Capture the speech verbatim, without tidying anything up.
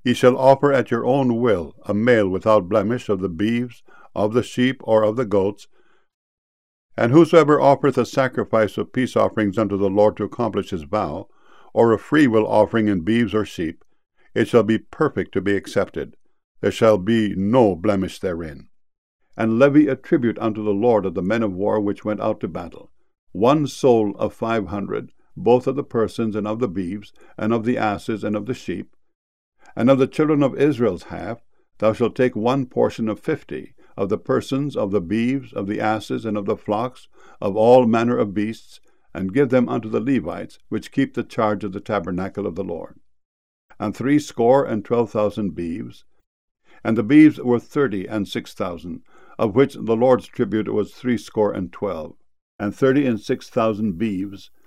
Ye shall offer at your own will a male without blemish of the beeves, of the sheep, or of the goats. And whosoever offereth a sacrifice of peace offerings unto the Lord to accomplish his vow, or a freewill offering in beeves or sheep, it shall be perfect to be accepted. There shall be no blemish therein. And levy a tribute unto the Lord of the men of war which went out to battle, one soul of five hundred, both of the persons, and of the beeves, and of the asses, and of the sheep. And of the children of Israel's half, thou shalt take one portion of fifty, of the persons, of the beeves, of the asses, and of the flocks, of all manner of beasts, and give them unto the Levites, which keep the charge of the tabernacle of the Lord. And threescore and twelve thousand beeves, and the beeves were thirty and six thousand, of which the Lord's tribute was threescore and twelve, and thirty and six thousand beeves,